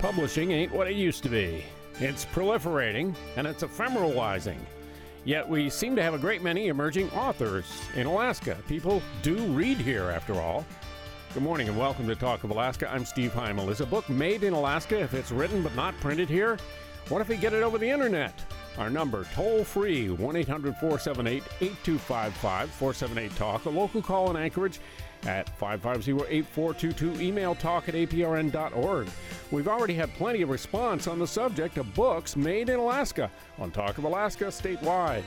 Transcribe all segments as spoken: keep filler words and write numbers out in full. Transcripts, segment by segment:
publishing ain't what it used to be. It's proliferating, and it's ephemeralizing. Yet we seem to have a great many emerging authors in Alaska. People do read here, after all. Good morning and welcome to Talk of Alaska. I'm Steve Heimel. Is a book made in Alaska if it's written but not printed here? What if we get it over the internet? Our number, toll-free, one eight hundred four seven eight eight two five five, four seven eight talk. A local call in Anchorage at five five zero eight four two two. Email talk at a p r n dot org. We've already had plenty of response on the subject of books made in Alaska on Talk of Alaska statewide.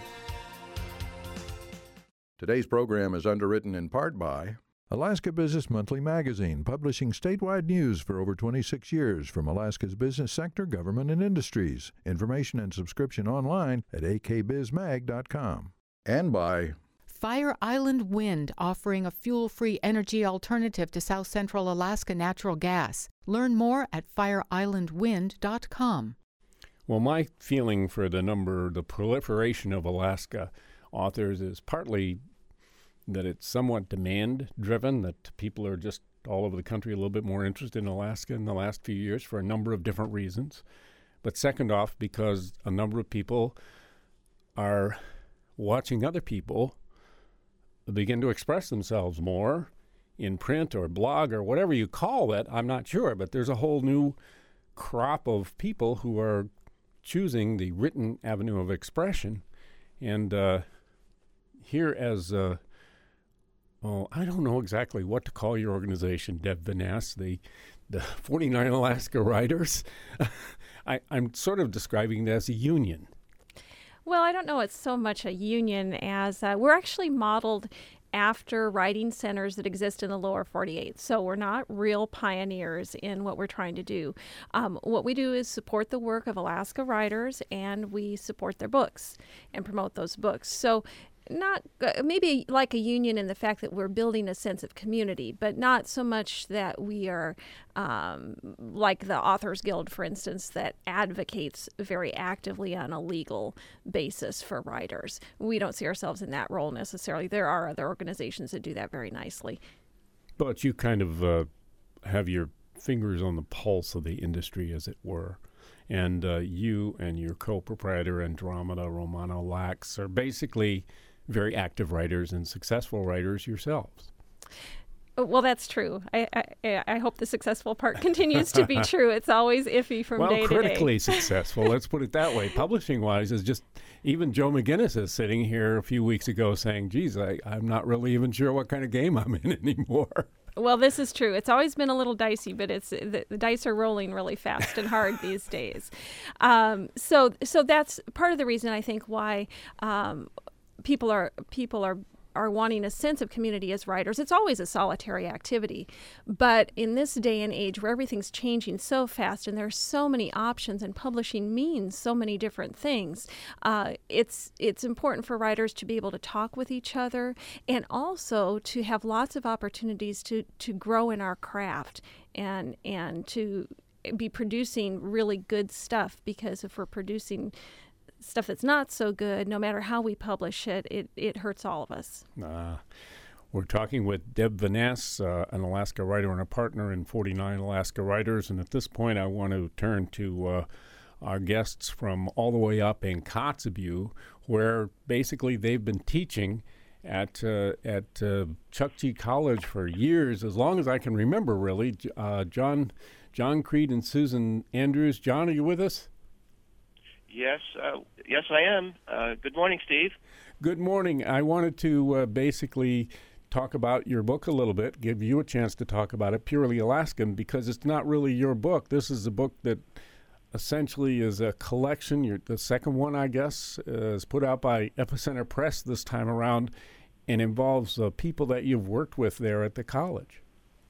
Today's program is underwritten in part by Alaska Business Monthly magazine, publishing statewide news for over twenty-six years from Alaska's business sector, government, and industries. Information and subscription online at a k biz mag dot com. And by Fire Island Wind, offering a fuel-free energy alternative to South Central Alaska natural gas. Learn more at fire island wind dot com. Well, my feeling for the number, the proliferation of Alaska authors is partly that it's somewhat demand-driven, that people are just all over the country a little bit more interested in Alaska in the last few years for a number of different reasons. But second off, because a number of people are watching other people begin to express themselves more in print or blog or whatever you call it. I'm not sure, but there's a whole new crop of people who are choosing the written avenue of expression. And uh, here as... Uh, Oh, I don't know exactly what to call your organization, Deb Vaness, the the forty-nine Alaska Writers. I, I'm sort of describing it as a union. Well, I don't know it's so much a union as uh, we're actually modeled after writing centers that exist in the lower forty-eight. So we're not real pioneers in what we're trying to do. Um, what we do is support the work of Alaska writers, and we support their books and promote those books. So not uh, maybe like a union in the fact that we're building a sense of community, but not so much that we are um, like the Authors Guild, for instance, that advocates very actively on a legal basis for writers. We don't see ourselves in that role necessarily. There are other organizations that do that very nicely. But you kind of uh, have your fingers on the pulse of the industry, as it were. And uh, you and your co-proprietor, Andromeda Romano Lax, are basically very active writers and successful writers yourselves. Well, that's true. I I, I hope the successful part continues to be true. It's always iffy from well, day to day. Well, critically successful, let's put it that way. Publishing-wise, is just, even Joe McGinnis is sitting here a few weeks ago saying, geez, I, I'm not really even sure what kind of game I'm in anymore. Well, this is true. It's always been a little dicey, but it's the, the dice are rolling really fast and hard these days. Um, so, so that's part of the reason I think why um, people are people are are wanting a sense of community as writers. It's always a solitary activity, but in this day and age where everything's changing so fast and there's so many options and publishing means so many different things, uh, it's it's important for writers to be able to talk with each other and also to have lots of opportunities to to grow in our craft and and to be producing really good stuff, because if we're producing stuff that's not so good, no matter how we publish it, it, it hurts all of us. Uh, we're talking with Deb Vaness, uh, an Alaska writer and a partner in forty-nine Alaska Writers. And at this point, I want to turn to uh, our guests from all the way up in Kotzebue, where basically they've been teaching at uh, at uh, Chukchi College for years, as long as I can remember, really. Uh, John, John Creed and Susan Andrews. John, are you with us? Yes, uh, yes, I am. Uh, good morning, Steve. Good morning. I wanted to uh, basically talk about your book a little bit, give you a chance to talk about it, Purely Alaskan, because it's not really your book. This is a book that essentially is a collection. You're, the second one, I guess, uh, is put out by Epicenter Press this time around and involves uh, people that you've worked with there at the college.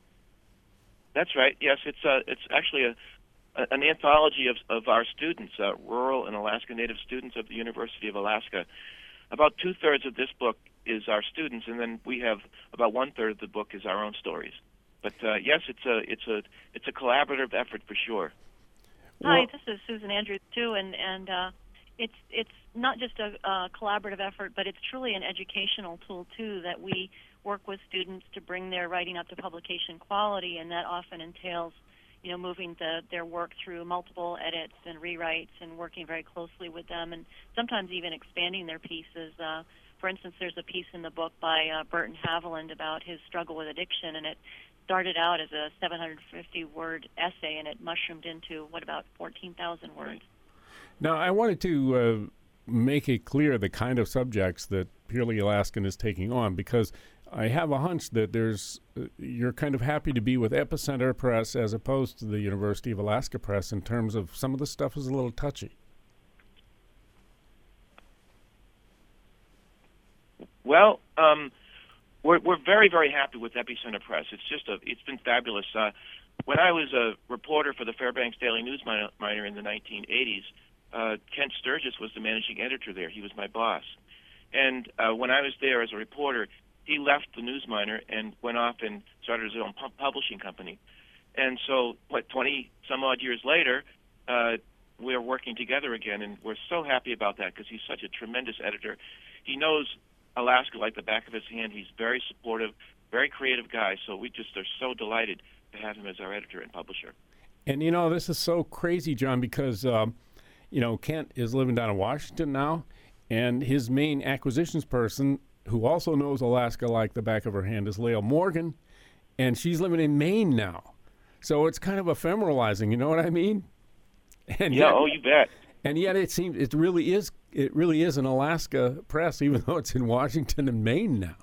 That's right. Yes, it's uh, it's actually a an anthology of, of our students, uh, rural and Alaska Native students of the University of Alaska. About two-thirds of this book is our students, and then we have about one-third of the book is our own stories. But uh, yes, it's a it's a it's a collaborative effort for sure. Hi, well, this is Susan Andrews too, and and uh, it's it's not just a, a collaborative effort, but it's truly an educational tool too, that we work with students to bring their writing up to publication quality, and that often entails you know, moving the, their work through multiple edits and rewrites and working very closely with them, and sometimes even expanding their pieces. Uh, for instance, there's a piece in the book by uh, Burton Haviland about his struggle with addiction, and it started out as a seven hundred fifty word essay, and it mushroomed into, what, about fourteen thousand words. Now, I wanted to uh, make it clear the kind of subjects that Purely Alaskan is taking on, because I have a hunch that there's uh, you're kind of happy to be with Epicenter Press as opposed to the University of Alaska Press in terms of some of the stuff is a little touchy. Well, um, we're we're very very happy with Epicenter Press. It's just a it's been fabulous. Uh, when I was a reporter for the Fairbanks Daily News Miner in the nineteen eighties, uh, Kent Sturgis was the managing editor there. He was my boss, and uh, when I was there as a reporter, he left the News Miner and went off and started his own pu- publishing company. And so, what, twenty some odd years later, uh, we're working together again, and we're so happy about that because he's such a tremendous editor. He knows Alaska like the back of his hand. He's very supportive, very creative guy. So we just are so delighted to have him as our editor and publisher. And, you know, this is so crazy, John, because, um, you know, Kent is living down in Washington now, and his main acquisitions person, who also knows Alaska like the back of her hand, is Lael Morgan, and she's living in Maine now. So it's kind of ephemeralizing, you know what I mean? And yeah, yet, oh, you bet. And yet it seems it really is it really is an Alaska press, even though it's in Washington and Maine now.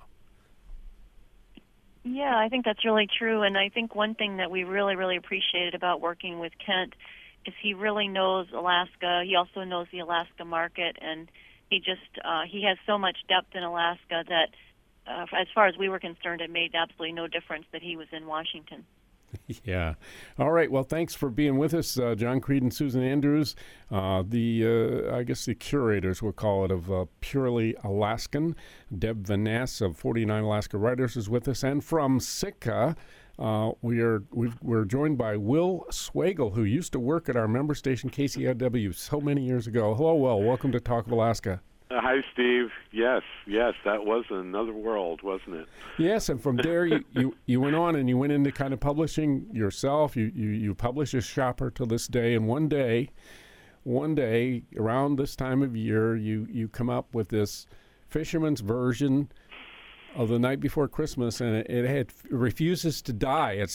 Yeah, I think that's really true, and I think one thing that we really, really appreciated about working with Kent is he really knows Alaska. He also knows the Alaska market, and he just uh, he has so much depth in Alaska that, uh, as far as we were concerned, it made absolutely no difference that he was in Washington. Yeah. All right. Well, thanks for being with us, uh, John Creed and Susan Andrews, uh, the, uh, I guess the curators, we'll call it, of uh, Purely Alaskan. Deb Van Ness of forty-nine Alaska Writers is with us. And from Sitka, uh, we are, we've, we're joined by Will Swagel, who used to work at our member station, K C R W, so many years ago. Hello, Will. Welcome to Talk of Alaska. Uh, hi, Steve. Yes, yes, that was another world, wasn't it? Yes, and from there you, you, you went on and you went into kind of publishing yourself. You, you, you publish as Shopper to this day, and one day, one day around this time of year, you, you come up with this fisherman's version of The Night Before Christmas, and it, it, had, it refuses to die. It's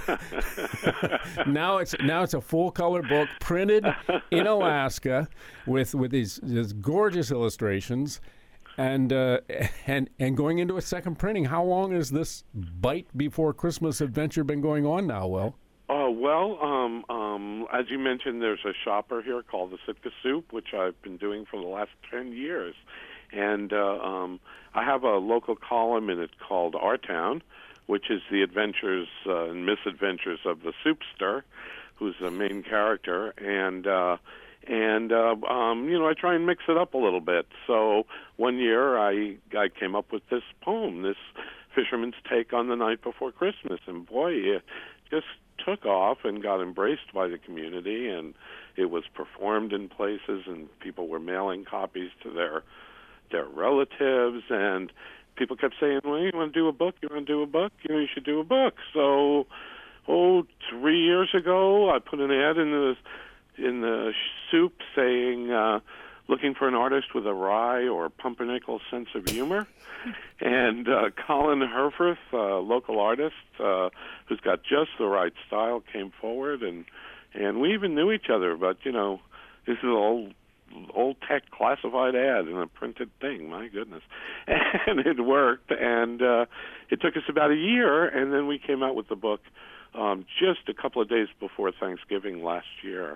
now it's now it's a full color book printed in Alaska with with these, these gorgeous illustrations, and uh, and and going into a second printing. How long has this Bite Before Christmas adventure been going on now, Will? Oh, well, um, um, as you mentioned, there's a shopper here called the Sitka Soup, which I've been doing for the last ten years. And uh, um, I have a local column in it called Our Town, which is the adventures uh, and misadventures of the soupster, who's the main character. And, uh, and uh, um, you know, I try and mix it up a little bit. So one year I, I came up with this poem, this fisherman's take on The Night Before Christmas. And, boy, it just took off and got embraced by the community. And it was performed in places, and people were mailing copies to their their relatives, and people kept saying, well, you want to do a book? You want to do a book? You know, you should do a book. So, oh, three years ago, I put an ad in the, in the Soup saying, uh, looking for an artist with a wry or pumpernickel sense of humor. And uh, Colin Herforth, a local artist uh, who's got just the right style, came forward, and, and we even knew each other, but, you know, this is all old tech classified ad in a printed thing. My goodness. And it worked, and uh, it took us about a year, and then we came out with the book um, just a couple of days before Thanksgiving last year.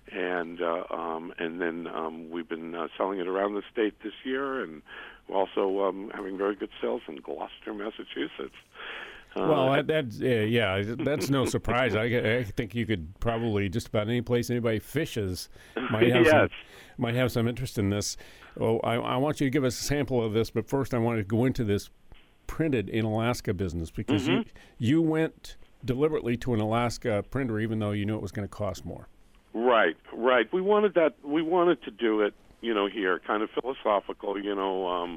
And uh, um, and then um, we've been uh, selling it around the state this year, and we're also um, having very good sales in Gloucester, Massachusetts. Uh, well, that, that's uh, yeah, that's no surprise. I, I think you could probably just about any place anybody fishes might have yes. some, might have some interest in this. Oh, I, I want you to give us a sample of this, but first I want to go into this printed in Alaska business, because mm-hmm. you you went deliberately to an Alaska printer, even though you knew it was going to cost more. Right, right. We wanted that. We wanted to do it, you know, here, kind of philosophical, you know. Um,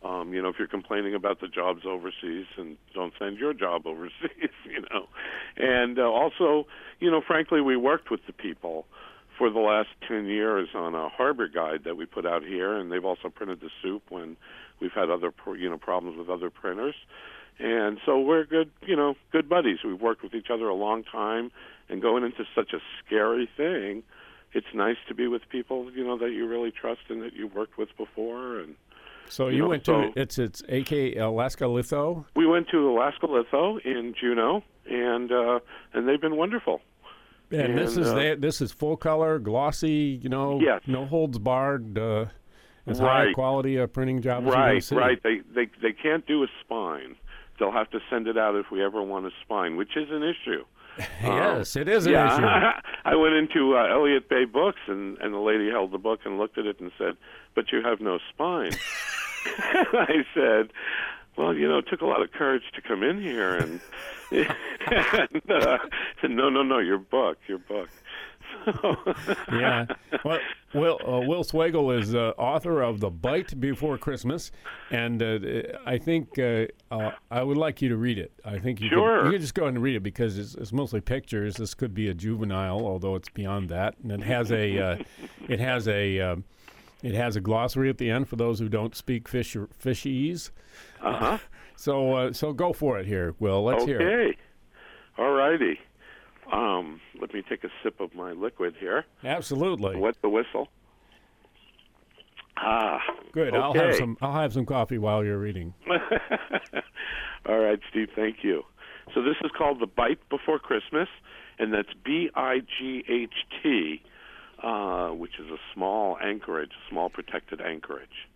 Um, you know, if you're complaining about the jobs overseas, and don't send your job overseas, you know. And uh, also, you know, frankly, we worked with the people for the last ten years on a harbor guide that we put out here, and they've also printed the soup when we've had other, you know, problems with other printers. And so we're good, you know, good buddies. We've worked with each other a long time, and going into such a scary thing, it's nice to be with people, you know, that you really trust and that you've worked with before. And so you, you know, went so to it's it's A K Alaska Litho. We went to Alaska Litho in Juneau, and uh, and they've been wonderful. And, and this is uh, they, this is full color, glossy, you know, yes. no holds barred. Uh, it's right. high quality uh, printing job. Right, right. They they they can't do a spine. They'll have to send it out if we ever want a spine, which is an issue. Yes, um, it is an yeah. issue. I went into uh, Elliott Bay Books, and, and the lady held the book and looked at it and said, "But you have no spine." I said, "Well, you know, it took a lot of courage to come in here." And, and uh, said, "No, no, no, your book, your book." Yeah. Well, Will, uh, Will Swagel is uh, author of The Bite Before Christmas, and uh, I think uh, uh, I would like you to read it. I think you sure. could, you could just go ahead and read it because it's, it's mostly pictures. This could be a juvenile, although it's beyond that, and it has a uh, it has a uh, it has a glossary at the end for those who don't speak fish fishese. Uh huh. So uh, so go for it here, Will. Let's okay. hear it. Okay. All righty. Um, let me take a sip of my liquid here. Absolutely. Wet the whistle. Ah, good. Okay. I'll have some. I'll have some coffee while you're reading. All right, Steve. Thank you. So this is called The Bite Before Christmas, and that's B I G H T, uh, which is a small anchorage, small protected anchorage.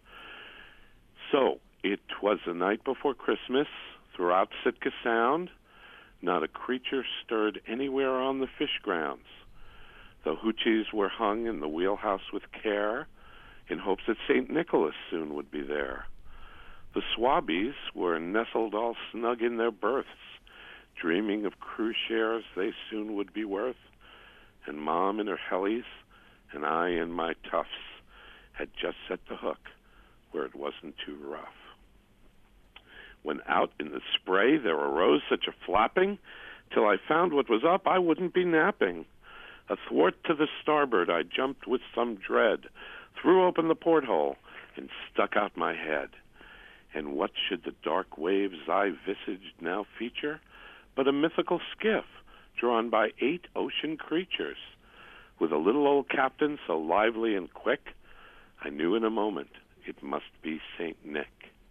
So it was the night before Christmas throughout Sitka Sound. Not a creature stirred anywhere on the fish grounds. The hoochies were hung in the wheelhouse with care, in hopes that Saint Nicholas soon would be there. The swabbies were nestled all snug in their berths, dreaming of cruise shares they soon would be worth. And Mom in her hellies, and I in my tufts, had just set the hook where it wasn't too rough. When out in the spray there arose such a flapping, till I found what was up I wouldn't be napping. Athwart to the starboard I jumped with some dread, threw open the porthole, and stuck out my head. And what should the dark waves I visaged now feature, but a mythical skiff drawn by eight ocean creatures, with a little old captain so lively and quick, I knew in a moment it must be Saint Nick.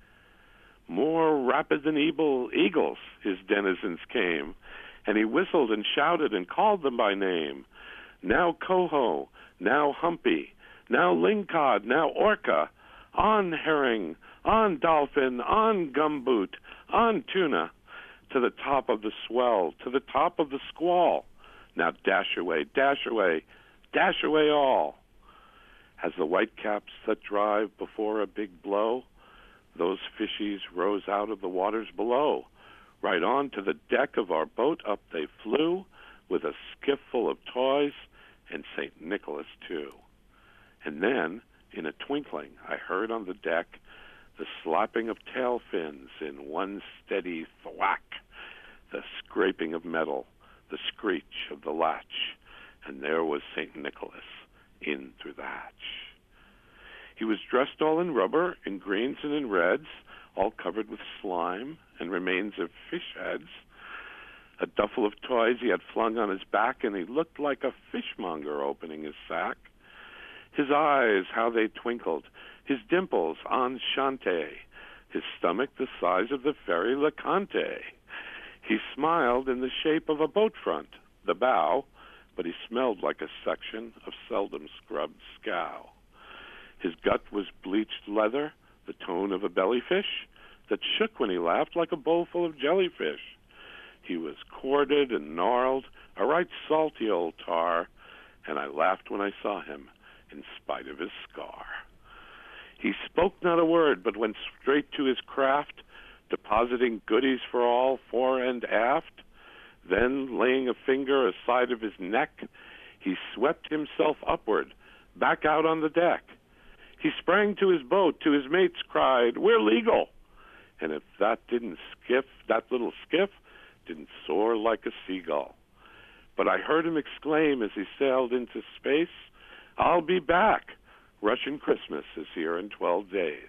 More rapid than eagle, eagles his denizens came, and he whistled and shouted and called them by name. Now coho, now humpy, now lingcod, now orca, on herring, on dolphin, on gumboot, on tuna, to the top of the swell, to the top of the squall. Now dash away, dash away, dash away all. As the whitecaps that drive before a big blow, those fishies rose out of the waters below. Right on to the deck of our boat up they flew, with a skiff full of toys, and Saint Nicholas too. And then, in a twinkling, I heard on the deck the slapping of tail fins in one steady thwack, the scraping of metal, the screech of the latch, and there was Saint Nicholas in through the hatch. He was dressed all in rubber, in greens and in reds, all covered with slime and remains of fish heads. A duffel of toys he had flung on his back, and he looked like a fishmonger opening his sack. His eyes, how they twinkled, his dimples enchante, his stomach the size of the ferry LeConte. He smiled in the shape of a boat front, the bow, but he smelled like a section of seldom scrubbed scow. His gut was bleached leather, the tone of a bellyfish, that shook when he laughed like a bowl full of jellyfish. He was corded and gnarled, a right salty old tar, and I laughed when I saw him, in spite of his scar. He spoke not a word, but went straight to his craft, depositing goodies for all, fore and aft. Then, laying a finger aside of his neck, he swept himself upward, back out on the deck. He sprang to his boat, to his mates cried, "We're legal!" And if that didn't skiff, that little skiff didn't soar like a seagull. But I heard him exclaim as he sailed into space, "I'll be back. Russian Christmas is here in twelve days."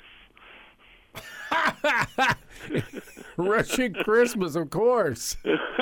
Russian Christmas, of course.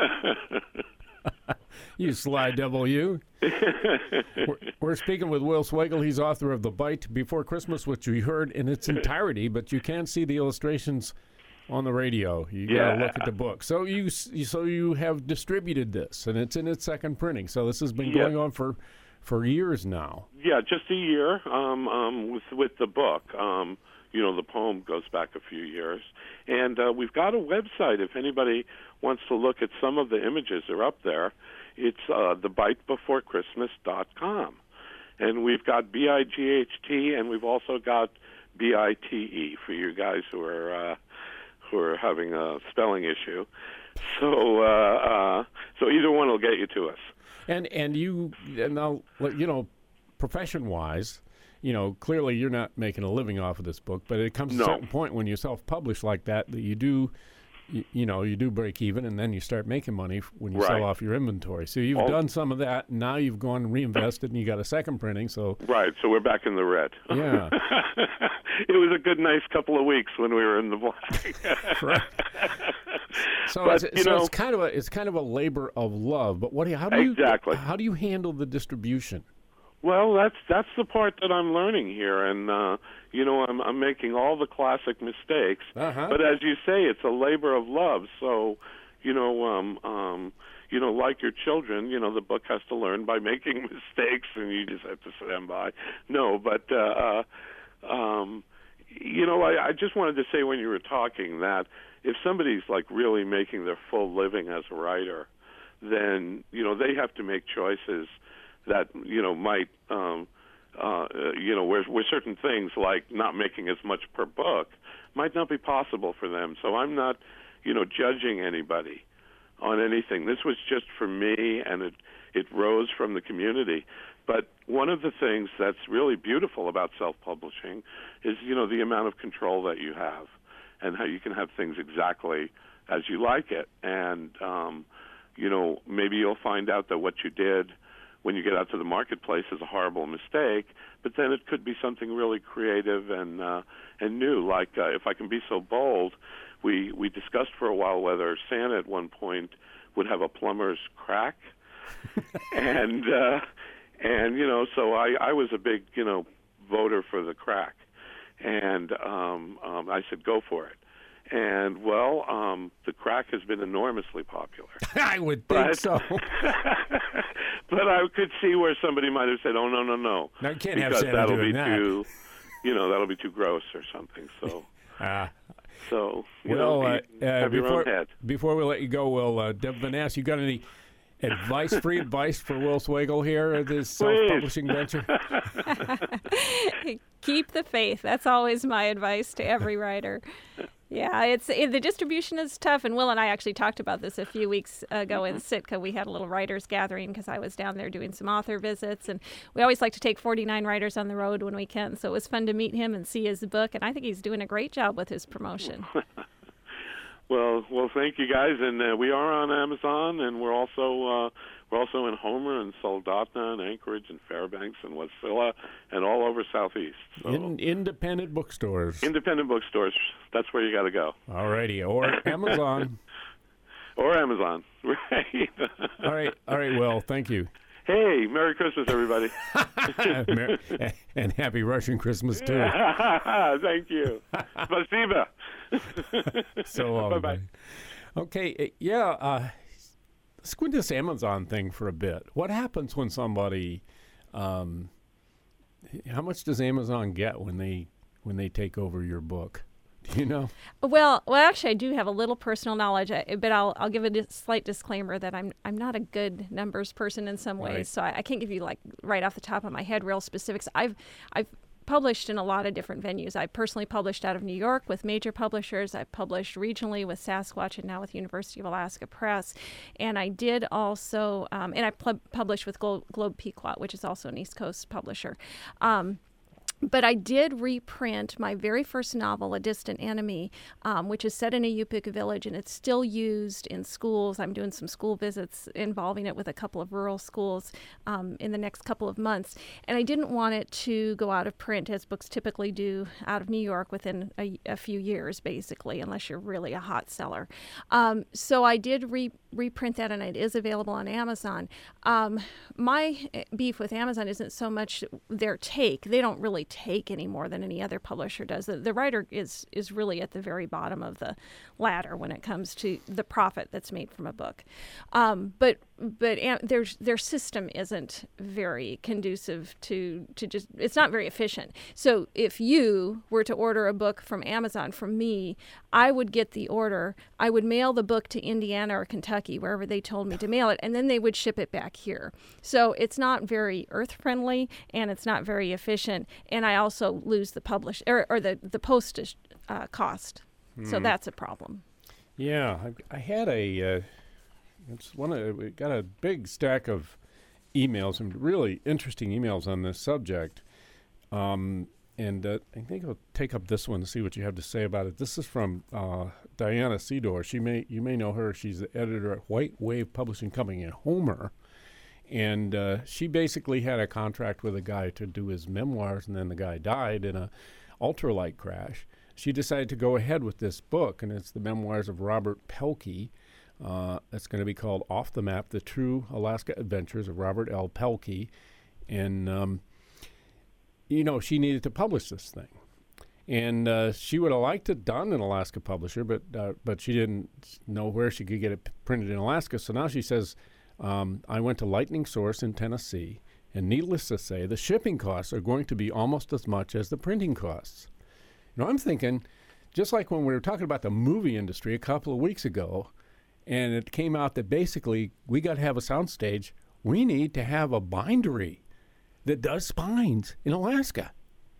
You sly devil, you. we're, we're speaking with Will Swagel. He's author of The Bite Before Christmas, which we heard in its entirety, but you can't see the illustrations on the radio. You Yeah. gotta look at the book. So you, so you have distributed this, and it's in its second printing. So this has been Yeah. going on for, for years now. Yeah, just a year um, um, with with the book. Um, you know, the poem goes back a few years. And uh, we've got a website if anybody wants to look at some of the images that are up there. It's uh, the bite before christmas dot com. And we've got B I G H T, and we've also got B I T E for you guys who are uh, who are having a spelling issue. So, uh, uh, so either one will get you to us. And and you and now you know, profession wise, you know, clearly you're not making a living off of this book, but it comes No. to a certain point when you self-publish like that that you do, you, you know, you do break even, and then you start making money f- when you Right. sell off your inventory. So you've All- done some of that. And now you've gone and reinvested, and you got a second printing. So Right, so we're back in the red. Yeah. It was a good, nice couple of weeks when we were in the black. Right. so, But, it's, you so know- it's kind of a it's kind of a labor of love. But what do you how do you Exactly. how do you handle the distribution? Well, that's that's the part that I'm learning here, and uh, you know, I'm I'm making all the classic mistakes. Uh-huh. But as you say, it's a labor of love. So, you know, um, um, you know, like your children, you know, the book has to learn by making mistakes, and you just have to stand by. No, but uh, uh, um, you know, I, I just wanted to say when you were talking that if somebody's like really making their full living as a writer, then you know they have to make choices that you know might um, uh, you know where where certain things like not making as much per book might not be possible for them. So I'm not you know judging anybody on anything. This was just for me, and it it rose from the community. But one of the things that's really beautiful about self-publishing is you know the amount of control that you have, and how you can have things exactly as you like it. And um, you know maybe you'll find out that what you did when you get out to the marketplace is a horrible mistake, but then it could be something really creative and uh, and new. Like uh, if I can be so bold, we we discussed for a while whether Santa at one point would have a plumber's crack, and uh, and you know so I I was a big you know voter for the crack, and um, um, I said go for it. And, well, um, the crack has been enormously popular. I would think But- so. But I could see where somebody might have said, oh, no, no, no. No, you can't have because Santa that'll doing be that. too, you know, that'll be too gross or something. So, Ah. so you Well, know, uh, you uh, have your before, own head. before we let you go, Will, uh, Deb Van Ness, you got any advice, free advice for Will Swagel here at this self-publishing venture? Keep the faith. That's always my advice to every writer. Yeah, it's it, the distribution is tough, and Will and I actually talked about this a few weeks ago in Sitka. We had a little writers gathering because I was down there doing some author visits, and we always like to take forty-nine writers on the road when we can. So it was fun to meet him and see his book, and I think he's doing a great job with his promotion. Well, well, thank you guys, and uh, we are on Amazon, and we're also uh, we're also in Homer and Soldotna and Anchorage and Fairbanks and Wasilla and all over Southeast. So In, independent bookstores. independent bookstores, that's where you got to go, All righty. Or Amazon. or Amazon, right? All right. All right, Will. Thank you. Hey, Merry Christmas, everybody! Mer- and happy Russian Christmas, too. Thank you. Spasiba. So long. Bye-bye. buddy. Okay. uh, Yeah. Uh, let's go into this Amazon thing for a bit. What happens when somebody, um, how much does Amazon get when they when they take over your book? Do you know? Well, well, actually, I do have a little personal knowledge, I- but I'll I'll give a dis- slight disclaimer that I'm I'm not a good numbers person in some ways, Right. so I, I can't give you like right off the top of my head real specifics. I've I've published in a lot of different venues. I personally published out of New York with major publishers. I published regionally with Sasquatch and now with University of Alaska Press, and I did also um, and I pl- published with Glo- Globe Pequot, which is also an East Coast publisher. Um, But I did reprint my very first novel, A Distant Enemy, um, which is set in a Yupik village, and it's still used in schools. I'm doing some school visits involving it with a couple of rural schools um, in the next couple of months. And I didn't want it to go out of print, as books typically do out of New York within a, a few years, basically, unless you're really a hot seller. Um, so I did re- reprint that, and it is available on Amazon. Um, my beef with Amazon isn't so much their take. They don't really take any more than any other publisher does. The, the writer is is really at the very bottom of the ladder when it comes to the profit that's made from a book. Um, but but um, their their system isn't very conducive to to just it's not very efficient. So if you were to order a book from Amazon from me, I would get the order. I would mail the book to Indiana or Kentucky, wherever they told me to mail it, and then they would ship it back here. So it's not very earth friendly, and it's not very efficient. And I also lose the publish or, or the the postage uh, cost. Hmm. So that's a problem. Yeah, I, I had a. Uh, it's one of we got a big stack of emails and really interesting emails on this subject. Um, and uh, I think I'll take up this one to see what you have to say about it. This is from uh, Diana Sedor. She may you may know her. She's the editor at White Wave Publishing Company in Homer. And uh, she basically had a contract with a guy to do his memoirs, and then the guy died in a ultralight crash. She decided to go ahead with this book, and it's the memoirs of Robert Pelkey. Uh, it's going to be called Off the Map, The True Alaska Adventures of Robert L. Pelkey. And, um, you know, she needed to publish this thing. And uh, she would have liked it done in Alaska Publisher, but uh, but she didn't know where she could get it p- printed in Alaska. So now she says, Um, I went to Lightning Source in Tennessee, and needless to say, the shipping costs are going to be almost as much as the printing costs. You know, I'm thinking, just like when we were talking about the movie industry a couple of weeks ago, and it came out that basically we got to have a soundstage, we need to have a bindery that does spines in Alaska.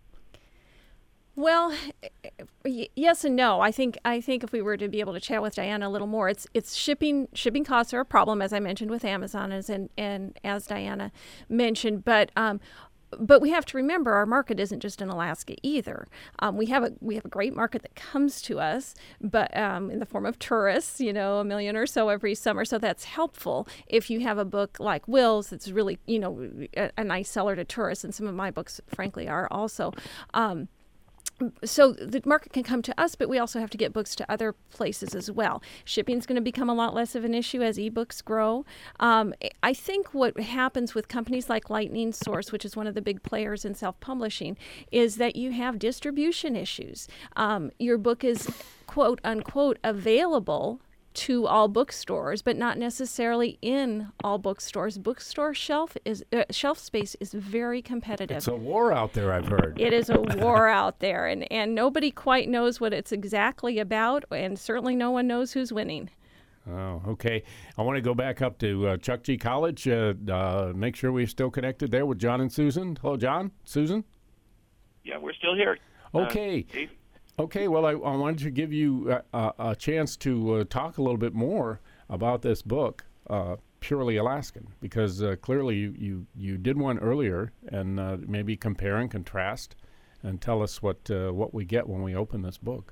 Well, y- yes and no. I think I think if we were to be able to chat with Diana a little more, it's it's shipping shipping costs are a problem, as I mentioned with Amazon, as and and as Diana mentioned. But um, but we have to remember our market isn't just in Alaska either. Um, we have a we have a great market that comes to us, but um, in the form of tourists, you know, a million or so every summer. So that's helpful if you have a book like Will's that's really, you know, a, a nice seller to tourists, and some of my books, frankly, are also. Um, So the market can come to us, but we also have to get books to other places as well. Shipping is going to become a lot less of an issue as ebooks grow. Um, I think what happens with companies like Lightning Source, which is one of the big players in self-publishing, is that you have distribution issues. Um, your book is, quote unquote, available to all bookstores, but not necessarily in all bookstores. Bookstore shelf is uh, shelf space is very competitive. It's a war out there, I've heard. It is a war out there, and, and nobody quite knows what it's exactly about, and certainly no one knows who's winning. Oh, okay. I want to go back up to uh, Chuck G. College, uh, uh, make sure we're still connected there with John and Susan. Hello, John, Susan? Yeah, we're still here. Okay. Uh, Dave? Okay, well, I, I wanted to give you uh, a, a chance to uh, talk a little bit more about this book, uh, Purely Alaskan, because uh, clearly you, you, you did one earlier, and uh, maybe compare and contrast and tell us what uh, what we get when we open this book.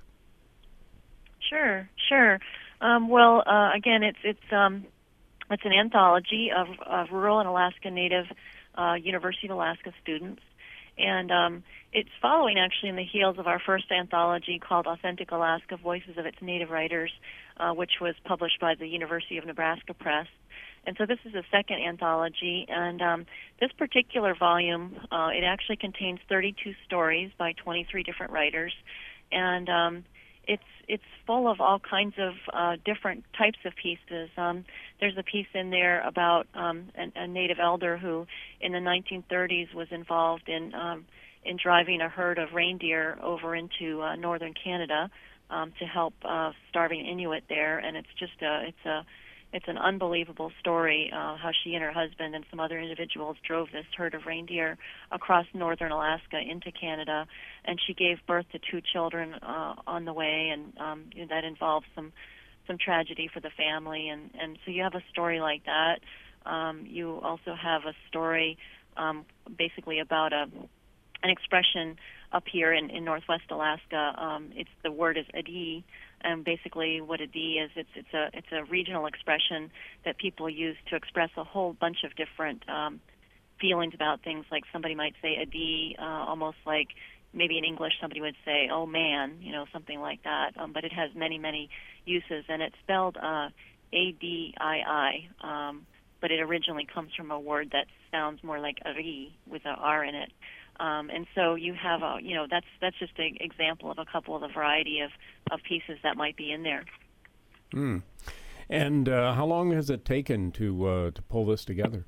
Sure, sure. Um, well, uh, again, it's it's um, it's an anthology of, of rural and Alaska Native uh, University of Alaska students. And um, it's following, actually, in the heels of our first anthology called Authentic Alaska, Voices of Its Native Writers, uh, which was published by the University of Nebraska Press. And so this is a second anthology. And um, this particular volume, uh, it actually contains thirty-two stories by twenty-three different writers. And um, it's it's full of all kinds of uh, different types of pieces. Um, there's a piece in there about um, a, a native elder who, in the nineteen thirties, was involved in um, in driving a herd of reindeer over into uh, northern Canada um, to help uh, starving Inuit there. And it's just a it's a it's an unbelievable story uh, how she and her husband and some other individuals drove this herd of reindeer across northern Alaska into Canada, and she gave birth to two children uh, on the way, and um, you know, that involved some some tragedy for the family, and, and so you have a story like that. Um, you also have a story um, basically about a an expression up here in, in Northwest Alaska. Um, it's the word is adi, and basically what adi is, it's it's a it's a regional expression that people use to express a whole bunch of different um, feelings about things. Like somebody might say adi, uh, almost like maybe in English somebody would say, "Oh man," you know, something like that. Um, but it has many many uses, and it's spelled uh, A D I I. Um, but it originally comes from a word that sounds more like ari with a R in it. Um, and so you have a, you know, that's that's just an example of a couple of the variety of, of pieces that might be in there. Mm. And uh, how long has it taken to uh, to pull this together?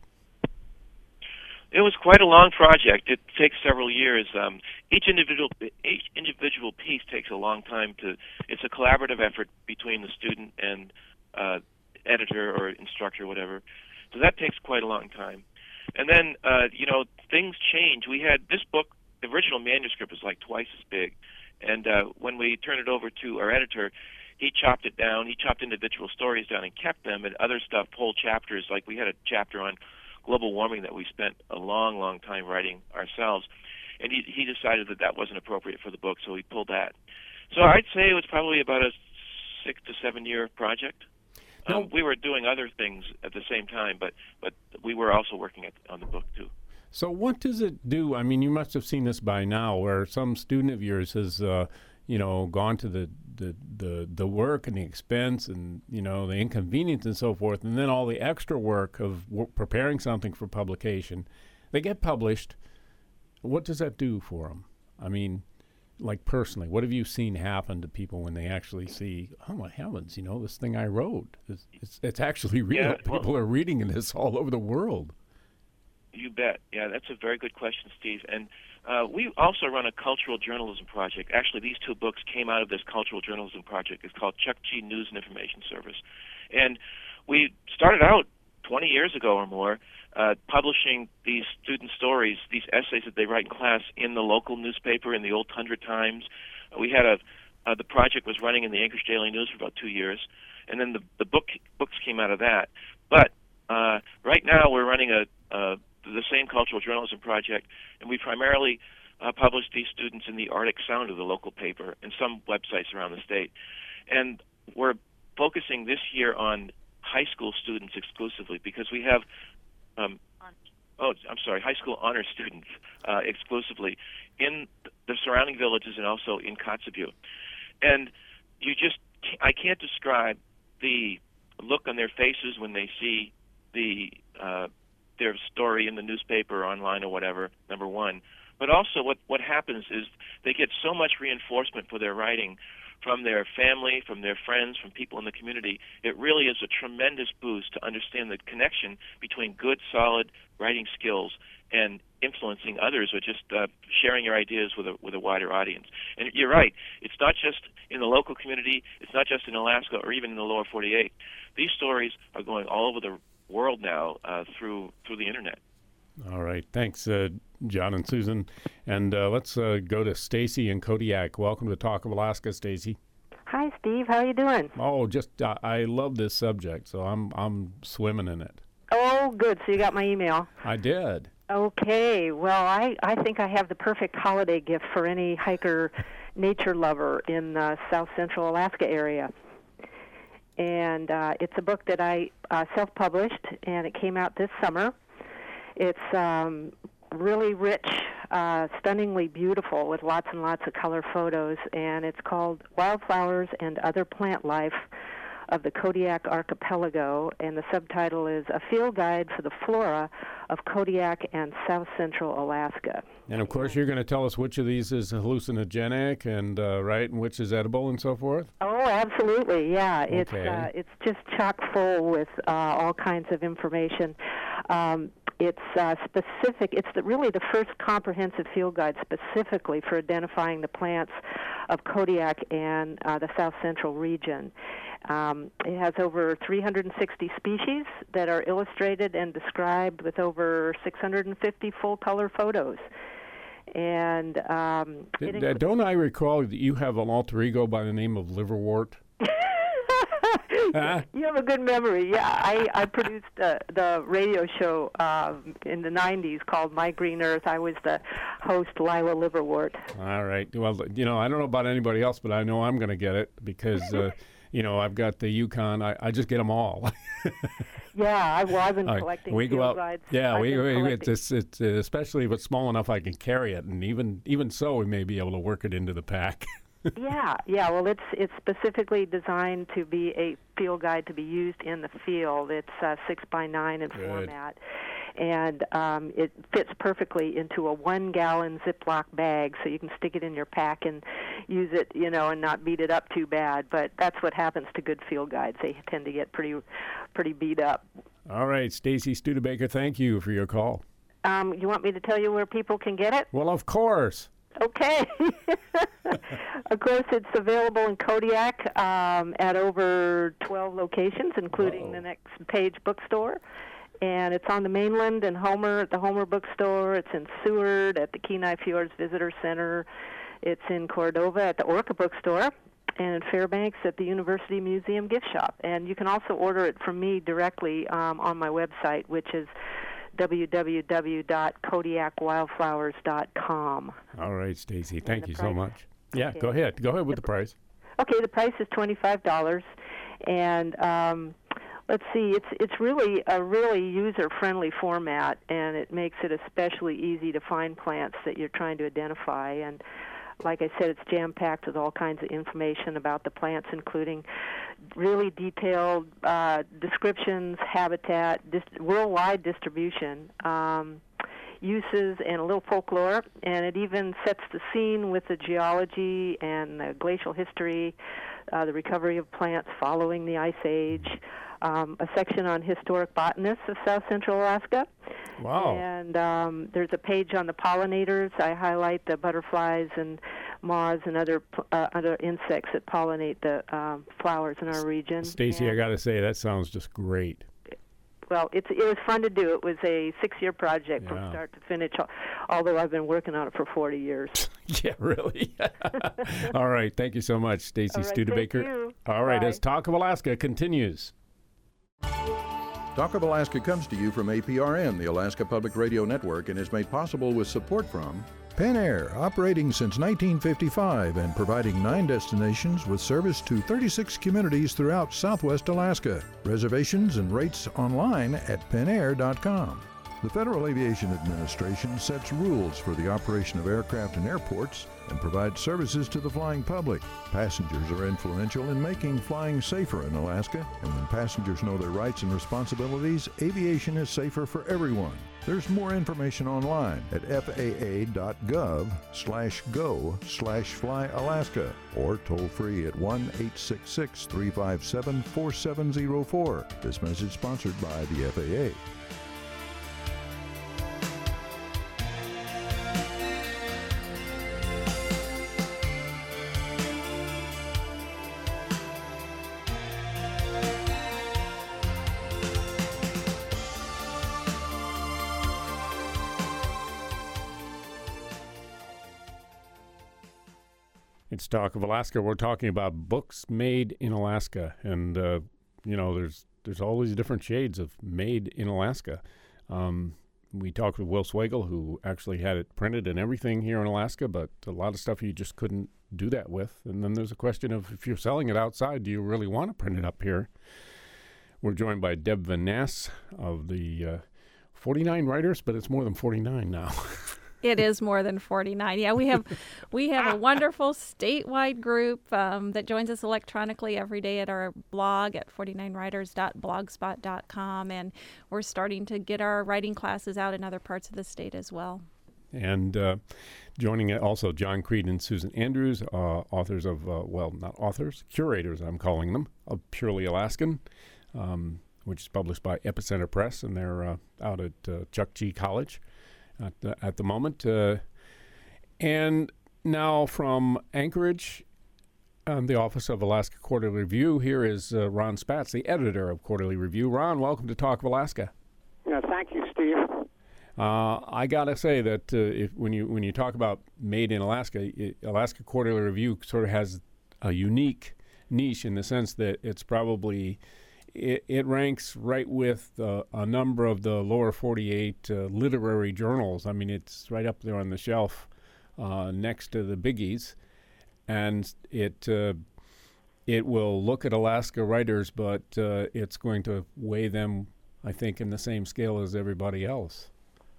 It was quite a long project. It takes several years. Um, each individual each individual piece takes a long time to. It's a collaborative effort between the student and uh, editor or instructor, whatever. So that takes quite a long time. And then, uh, you know, things change. We had this book, the original manuscript was like twice as big. And uh, when we turned it over to our editor, he chopped it down. He chopped individual stories down and kept them, and other stuff, whole chapters. Like we had a chapter on global warming that we spent a long, long time writing ourselves. And he, he decided that that wasn't appropriate for the book, so he pulled that. So I'd say it was probably about a six to seven year project. Um, we were doing other things at the same time, but, but we were also working at, on the book, too. So what does it do? I mean, you must have seen this by now, where some student of yours has, uh, you know, gone to the, the, the, the work and the expense and, you know, the inconvenience and so forth, and then all the extra work of w- preparing something for publication. They get published. What does that do for them? I mean, like personally, what have you seen happen to people when they actually see, oh my heavens, you know, this thing I wrote, it's, it's, it's actually real. Yeah, well, people are reading this all over the world. You bet. Yeah, that's a very good question, Steve. And uh, we also run a cultural journalism project. Actually, these two books came out of this cultural journalism project. It's called Chukchi News and Information Service. And we started out twenty years ago or more uh, publishing these student stories, these essays that they write in class in the local newspaper, in the Old Tundra Times. Uh, we had a, uh, the project was running in the Anchorage Daily News for about two years. And then the, the book books came out of that. But uh, right now we're running a, a the same cultural journalism project, and we primarily uh, publish these students in the Arctic Sounder, the local paper, and some websites around the state. And we're focusing this year on high school students exclusively because we have, um, oh, I'm sorry, high school honor students uh, exclusively in the surrounding villages and also in Kotzebue. And you just, I can't describe the look on their faces when they see the uh, their story in the newspaper or online or whatever, number one. But also what, what happens is they get so much reinforcement for their writing from their family, from their friends, from people in the community. It really is a tremendous boost to understand the connection between good, solid writing skills and influencing others or just uh, sharing your ideas with a, with a wider audience. And you're right, it's not just in the local community, it's not just in Alaska or even in the lower forty-eight. These stories are going all over the world now uh, through through the internet. All right, thanks, uh, John and Susan, and uh, let's uh, go to Stacy in Kodiak. Welcome to Talk of Alaska, Stacy. Hi, Steve. How are you doing? Oh, just uh, I love this subject, so I'm I'm swimming in it. Oh, good. So you got my email. I did. Okay. Well, I I think I have the perfect holiday gift for any hiker, nature lover in the South Central Alaska area. And uh, it's a book that I uh, self-published, and it came out this summer. It's um, really rich, uh, stunningly beautiful, with lots and lots of color photos, and it's called Wildflowers and Other Plant Life of the Kodiak Archipelago, and the subtitle is A Field Guide for the Flora of Kodiak and South Central Alaska. And, of course, you're going to tell us which of these is hallucinogenic and, uh, right, and which is edible and so forth? Oh, absolutely, yeah. Okay. It's uh, it's just chock full with uh, all kinds of information. Um, it's uh, specific. It's the, really the first comprehensive field guide specifically for identifying the plants of Kodiak and uh, the South Central region. Um, it has over three hundred sixty species that are illustrated and described with over six hundred fifty full-color photos. And um, Did, uh, don't I recall that you have an alter ego by the name of Liverwort? You have a good memory. Yeah, I, I produced uh, the radio show uh, in the nineties called My Green Earth. I was the host, Lila Liverwort. All right. Well, you know, I don't know about anybody else, but I know I'm going to get it because, uh, you know, I've got the Yukon. I, I just get them all. Yeah, I, well, I've been Uh, collecting we go field out. guides. Yeah, I've we, been we collecting- it's, it's uh, especially if it's small enough I can carry it, and even even so, we may be able to work it into the pack. Yeah, yeah. Well, it's it's specifically designed to be a field guide to be used in the field. It's uh, six by nine in Good. format, and um, it fits perfectly into a one-gallon Ziploc bag, so you can stick it in your pack and use it, you know, and not beat it up too bad. But that's what happens to good field guides; they tend to get pretty, pretty beat up. All right, Stacy Studebaker, thank you for your call. Um, you want me to tell you where people can get it? Well, of course. Okay. Of course, it's available in Kodiak um, at over twelve locations, including Uh-oh. the Next Page bookstore. And it's on the mainland in Homer at the Homer bookstore. It's in Seward at the Kenai Fjords Visitor Center. It's in Cordova at the Orca bookstore. And in Fairbanks at the University Museum gift shop. And you can also order it from me directly um, on my website, which is w w w dot kodiak wildflowers dot com. All right, Stacy, thank the you so price? much. Yeah, Okay. go ahead. Go ahead with the price. Okay, the price is twenty-five dollars, and um, let's see, it's it's really a really user-friendly format, and it makes it especially easy to find plants that you're trying to identify. And like I said, it's jam-packed with all kinds of information about the plants, including really detailed uh, descriptions, habitat, dis- worldwide distribution, um, uses, and a little folklore. And it even sets the scene with the geology and the glacial history, uh, the recovery of plants following the Ice Age, um, a section on historic botanists of South Central Alaska. Wow. And um, there's a page on the pollinators. I highlight the butterflies and moths and other uh, other insects that pollinate the um, flowers in our region. Stacy, I And, got to say, that sounds just great. well, it's it was fun to do. It was a six-year project Yeah. from start to finish, al- although I've been working on it for forty years. Yeah, really. All right, thank you so much, Stacy All right, Studebaker. thank you. All right, Bye. as Talk of Alaska continues. Talk of Alaska comes to you from A P R N, the Alaska Public Radio Network, and is made possible with support from Pen Air, operating since nineteen fifty-five and providing nine destinations with service to thirty-six communities throughout southwest Alaska. Reservations and rates online at penair dot com. The Federal Aviation Administration sets rules for the operation of aircraft and airports and provides services to the flying public. Passengers are influential in making flying safer in Alaska, and when passengers know their rights and responsibilities, aviation is safer for everyone. There's more information online at f a a dot gov slash go slash fly Alaska or toll free at one eight six six, three five seven, four seven zero four. This message sponsored by the F A A. It's Talk of Alaska. We're talking about books made in Alaska, and uh, you know, there's there's all these different shades of made in Alaska. Um, we talked with Will Swagel, who actually had it printed and everything here in Alaska, but a lot of stuff you just couldn't do that with. And then there's a question of, if you're selling it outside, do you really want to print it up here? We're joined by Deb Van Ness of the uh, forty-nine Writers, but it's more than forty-nine now. It is more than forty-nine. Yeah, we have we have a wonderful statewide group um, that joins us electronically every day at our blog at forty-nine writers dot blogspot dot com, and we're starting to get our writing classes out in other parts of the state as well. And uh, joining it also John Creed and Susan Andrews, uh, authors of, uh, well, not authors, curators, I'm calling them, of Purely Alaskan, um, which is published by Epicenter Press, and they're uh, out at uh, Chukchi College at the, at the moment. Uh, and now from Anchorage, um, the Office of Alaska Quarterly Review, here is uh, Ron Spatz, the editor of Quarterly Review. Ron, welcome to Talk of Alaska. Yeah, thank you, Steve. Uh, I gotta say that uh, if when you when you talk about made in Alaska, it, Alaska Quarterly Review sort of has a unique niche in the sense that it's probably it, it ranks right with uh, a number of the lower forty-eight uh, literary journals. I mean, it's right up there on the shelf uh, next to the biggies, and it uh, it will look at Alaska writers, but uh, it's going to weigh them, I think, in the same scale as everybody else.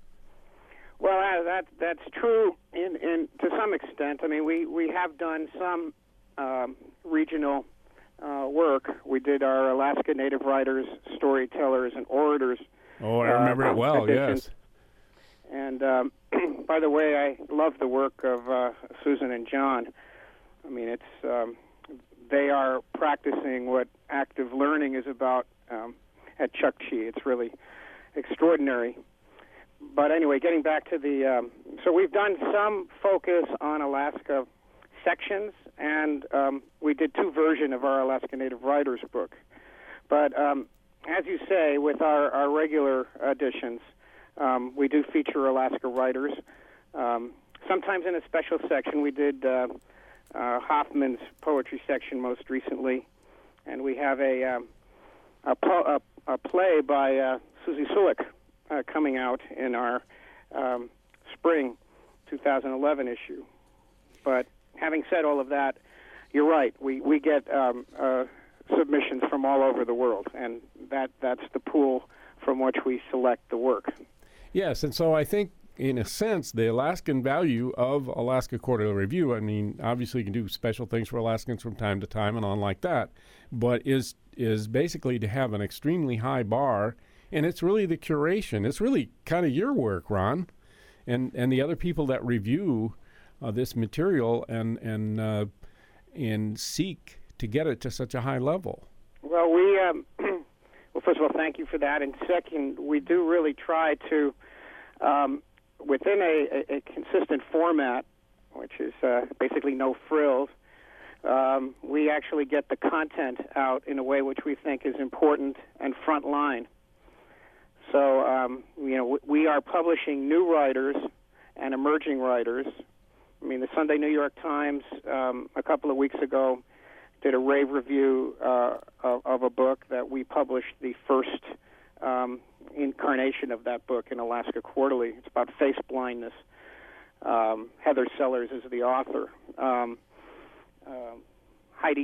Well, uh, that that's true in, in to some extent. I mean, we, we have done some um, regional uh, work. We did our Alaska Native Writers, Storytellers, and Orators. Oh, I remember uh, it well, editions. yes. And um, by the way, I love the work of uh, Susan and John. I mean, it's um, they are practicing what active learning is about um, at Chukchi. It's really extraordinary. But anyway, getting back to the, um, so we've done some focus on Alaska sections, and um, we did two versions of our Alaska Native Writers book. But um, as you say, with our, our regular editions, um, we do feature Alaska writers. Um, sometimes in a special section, we did uh, uh, Hoffman's poetry section most recently, and we have a, um, a, po- a, a play by uh, Susie Sulik, Uh, coming out in our um, spring two thousand eleven issue. But having said all of that, you're right. We we get um, uh, submissions from all over the world, and that, that's the pool from which we select the work. Yes, and so I think, in a sense, the Alaskan value of Alaska Quarterly Review, I mean, obviously you can do special things for Alaskans from time to time and on like that, but is is basically to have an extremely high bar. And it's really the curation. It's really kind of your work, Ron, and and the other people that review uh, this material and and uh, and seek to get it to such a high level. Well, we um, well, first of all, thank you for that. And second, we do really try to, um, within a, a, a consistent format, which is uh, basically no frills. Um, we actually get the content out in a way which we think is important and front line. So, um, you know, we are publishing new writers and emerging writers. I mean, the Sunday New York Times um, a couple of weeks ago did a rave review uh, of, of a book that we published the first um, incarnation of that book in Alaska Quarterly. It's about face blindness. Um, Heather Sellers is the author. Um, uh, Heidi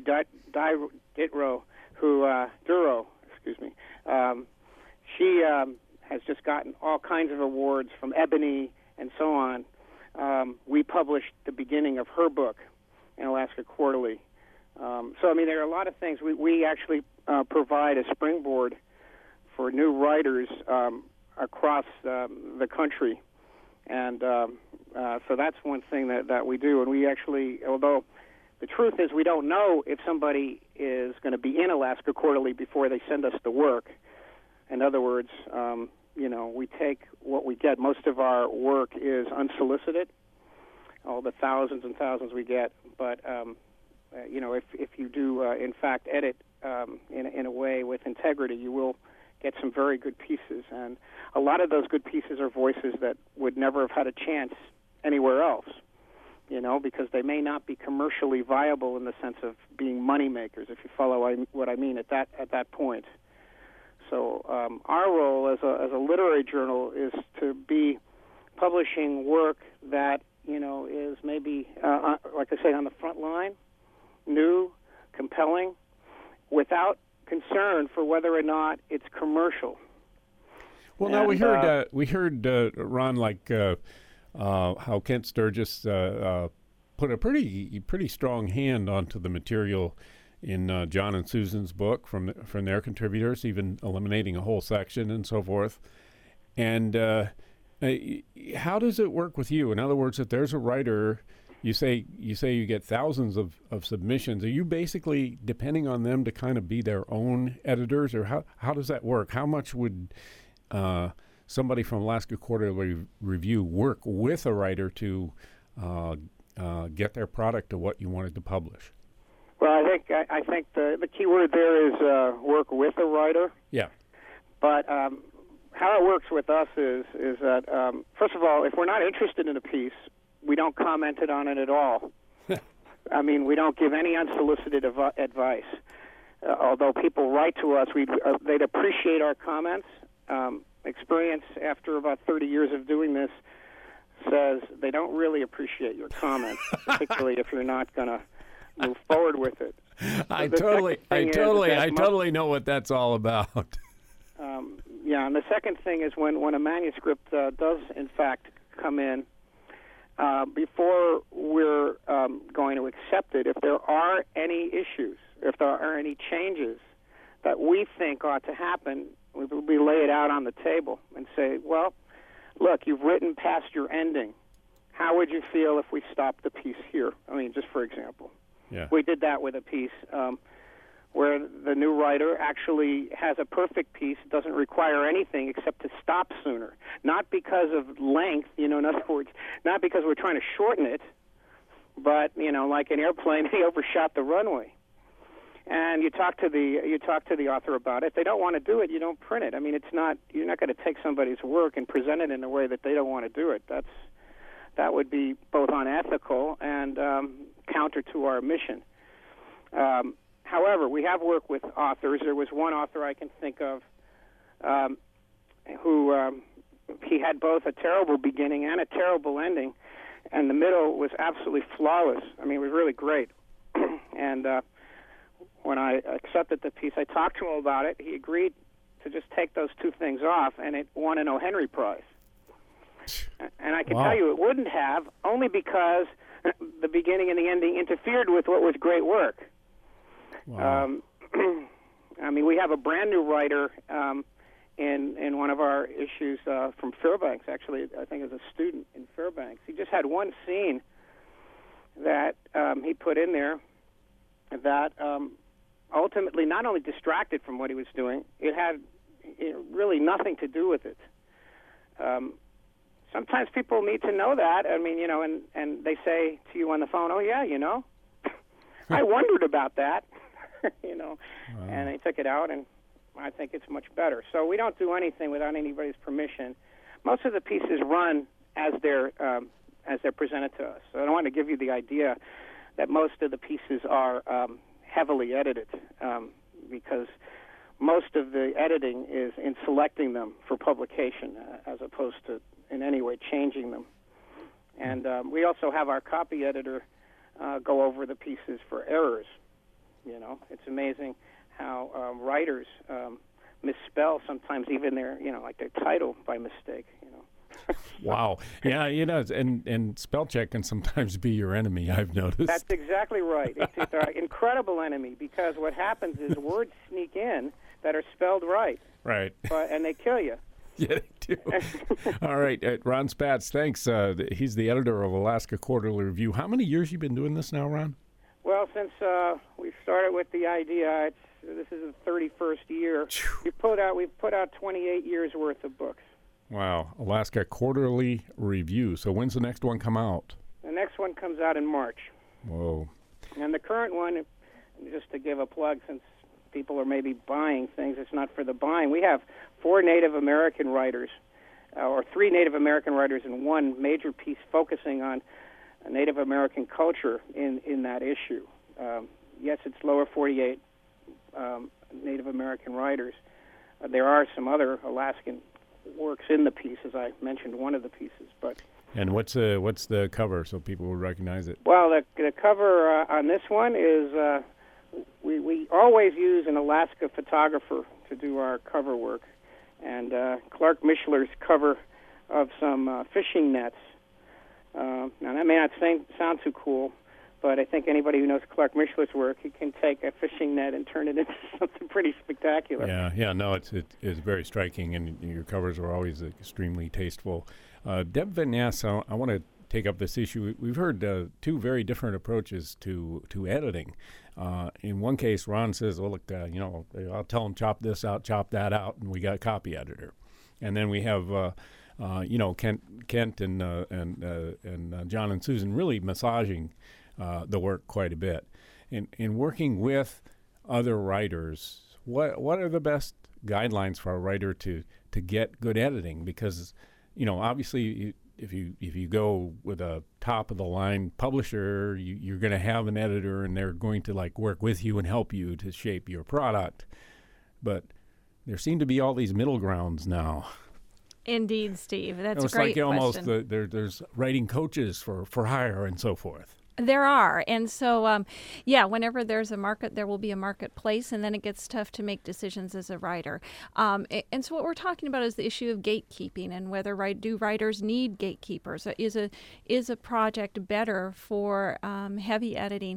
Ditro, who uh, Duro, excuse me. Um, She um, has just gotten all kinds of awards from Ebony and so on. Um, we published the beginning of her book in Alaska Quarterly. Um, so, I mean, there are a lot of things. We, we actually uh, provide a springboard for new writers um, across um, the country. And um, uh, so that's one thing that, that we do. And we actually, although the truth is we don't know if somebody is going to be in Alaska Quarterly before they send us the work. In other words, um, you know, we take what we get. Most of our work is unsolicited, all the thousands and thousands we get. But, um, uh, you know, if, if you do, uh, in fact, edit um, in, in a way with integrity, you will get some very good pieces. And a lot of those good pieces are voices that would never have had a chance anywhere else, you know, because they may not be commercially viable in the sense of being money makers, if you follow what I mean at that at that point. So um, our role as a as a literary journal is to be publishing work that, you know, is maybe, uh, like I say, on the front line, new, compelling, without concern for whether or not it's commercial. Well, and, now we heard uh, uh, we heard uh, Ron, like uh, uh, how Kent Sturgis uh, uh, put a pretty pretty strong hand onto the material in uh, John and Susan's book from the, from their contributors, even eliminating a whole section and so forth. And uh, how does it work with you? In other words, if there's a writer, you say you say you get thousands of, of submissions. Are you basically depending on them to kind of be their own editors, or how how does that work? How much would uh, somebody from Alaska Quarterly Review work with a writer to uh, uh, get their product to what you wanted to publish? Well, I think I, I think the the key word there is uh, work with a writer. Yeah. But um, how it works with us is is that um, first of all, if we're not interested in a piece, we don't comment it on it at all. I mean, we don't give any unsolicited av- advice. Uh, although people write to us, we uh, they'd appreciate our comments. Um, experience after about thirty years of doing this says they don't really appreciate your comments, particularly if you're not going to move forward with it. I The totally, second I thing is totally, that I most- totally know what that's all about. Um, yeah, and the second thing is when, when a manuscript uh, does, in fact, come in, uh, before we're um, going to accept it, if there are any issues, if there are any changes that we think ought to happen, we, we lay it out on the table and say, well, look, you've written past your ending. How would you feel if we stopped the piece here? I mean, just for example. Yeah. We did that with a piece um, where the new writer actually has a perfect piece, doesn't require anything except to stop sooner. Not because of length, you know, in other words, not because we're trying to shorten it, but, you know, like an airplane, he overshot the runway. And you talk to the you talk to the author about it. If they don't want to do it, you don't print it. I mean, it's not you're not going to take somebody's work and present it in a way that they don't want to do it. That's that would be both unethical and um, counter to our mission. Um, however, we have worked with authors. There was one author I can think of um, who um, he had both a terrible beginning and a terrible ending, and the middle was absolutely flawless. I mean, it was really great. and uh, when I accepted the piece, I talked to him about it. He agreed to just take those two things off, and it won an O. Henry Prize. And I can Wow. tell you it wouldn't have, only because the beginning and the ending interfered with what was great work. Wow. Um, I mean, we have a brand new writer um, in in one of our issues uh, from Fairbanks. Actually, I think as a student in Fairbanks, he just had one scene that um, he put in there that um, ultimately not only distracted from what he was doing, it had you know, really nothing to do with it. Um, Sometimes people need to know that. I mean, you know, and, and they say to you on the phone, oh, yeah, you know, I wondered about that, you know, Wow. and they took it out, and I think it's much better. So we don't do anything without anybody's permission. Most of the pieces run as they're, um, as they're presented to us. So I don't want to give you the idea that most of the pieces are um, heavily edited um, because most of the editing is in selecting them for publication uh, as opposed to in any way changing them. And um, we also have our copy editor uh, go over the pieces for errors. You know, it's amazing how um, writers um, misspell sometimes even their, you know, like their title by mistake, you know. Wow. Yeah, you know, and, and spell check can sometimes be your enemy, I've noticed. That's exactly right. It's, it's an incredible enemy because what happens is words sneak in that are spelled right. Right. But, and they kill you. Yeah, they do. All right, uh, Ron Spatz, thanks. Uh, th- he's the editor of Alaska Quarterly Review. How many years you been doing this now, Ron? Well, since uh, we started with the idea, it's, this is the thirty-first year. We've put out we've put out twenty-eight years worth of books. Wow, Alaska Quarterly Review. So when's the next one come out? The next one comes out in March. Whoa. And the current one, just to give a plug, since people are maybe buying things, it's not for the buying. We have four Native American writers, uh, or three Native American writers and one major piece focusing on Native American culture in, in that issue. Um, yes, it's lower forty-eight um, Native American writers. Uh, there are some other Alaskan works in the piece, as I mentioned one of the pieces, but And what's uh, what's the cover so people will recognize it? well, the, the cover uh, on this one is uh, we, we always use an Alaska photographer to do our cover work. And uh, Clark Mishler's cover of some uh, fishing nets. Uh, now, that may not seem, sound too cool, but I think anybody who knows Clark Mishler's work, he can take a fishing net and turn it into something pretty spectacular. Yeah, yeah, no, it's it, it's very striking, and your covers are always extremely tasteful. Uh, Deb Vinyas, I, I want to take up this issue. We've heard uh, two very different approaches to to editing. Uh, in one case, Ron says, well, look, uh, you know, I'll tell him chop this out, chop that out, and we got a copy editor. And then we have, uh, uh, you know, Kent, Kent and uh, and uh, and uh, John and Susan really massaging uh, the work quite a bit. In in working with other writers, what what are the best guidelines for a writer to to get good editing? Because, you know, obviously if you if you go with a top of the line publisher, you, you're going to have an editor, and they're going to like work with you and help you to shape your product. But there seem to be all these middle grounds now. Indeed, Steve. That's it's a great like almost question. the, there, there's writing coaches for, for hire and so forth. There are. And so, um, yeah, whenever there's a market, there will be a marketplace, and then it gets tough to make decisions as a writer. Um, and so what we're talking about is the issue of gatekeeping and whether right, do writers need gatekeepers? Is a, is a project better for um, heavy editing?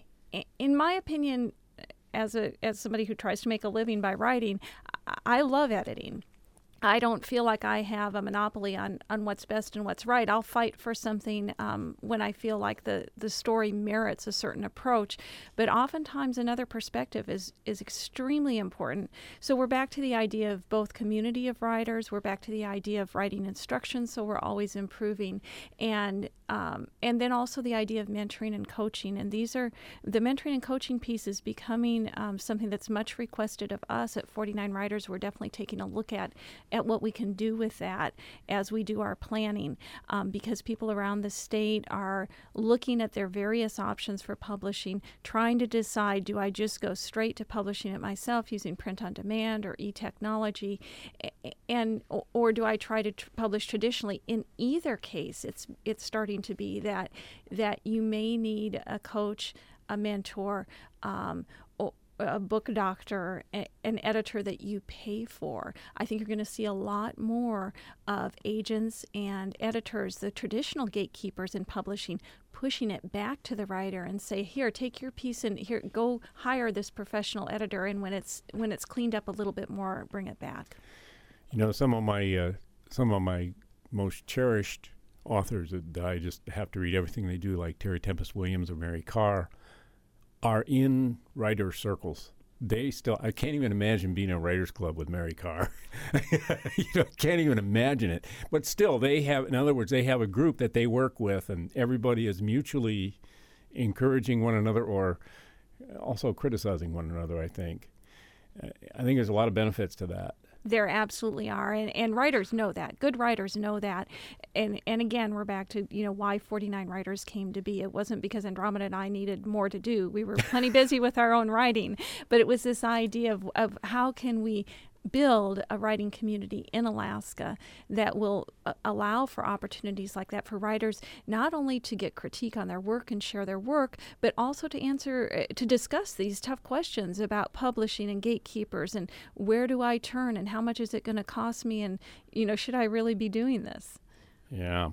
In my opinion, as a as somebody who tries to make a living by writing, I love editing. I don't feel like I have a monopoly on, on what's best and what's right. I'll fight for something um, when I feel like the, the story merits a certain approach. But oftentimes another perspective is, is extremely important. So we're back to the idea of both community of writers. We're back to the idea of writing instruction, so we're always improving. And um, and then also the idea of mentoring and coaching. And these are, the mentoring and coaching piece is becoming um, something that's much requested of us at forty-nine Writers. We're definitely taking a look at at what we can do with that as we do our planning, um, because people around the state are looking at their various options for publishing, trying to decide, do I just go straight to publishing it myself using print on demand or e-technology, and or do I try to tr- publish traditionally? In either case, it's it's starting to be that that you may need a coach, a mentor, um, or a book doctor, an editor that you pay for. I think you're going to see a lot more of agents and editors, the traditional gatekeepers in publishing, pushing it back to the writer and say, here, take your piece and here, go hire this professional editor, and when it's when it's cleaned up a little bit more, bring it back. You know, some of my uh, some of my most cherished authors that I just have to read everything they do, like Terry Tempest Williams or Mary Karr, are in writer circles. They still, I can't even imagine being in a writer's club with Mary Karr. you know, can't even imagine it. But still, they have, in other words, they have a group that they work with, and everybody is mutually encouraging one another or also criticizing one another, I think. Uh, I think there's a lot of benefits to that. There absolutely are, and, and writers know that. Good writers know that, and and again, we're back to you know why forty-nine Writers came to be. It wasn't because Andromeda and I needed more to do. We were plenty busy with our own writing, but it was this idea of of how can we build a writing community in Alaska that will uh, allow for opportunities like that for writers, not only to get critique on their work and share their work, but also to answer, uh, to discuss these tough questions about publishing and gatekeepers and where do I turn and how much is it going to cost me, and you know, should I really be doing this? Yeah.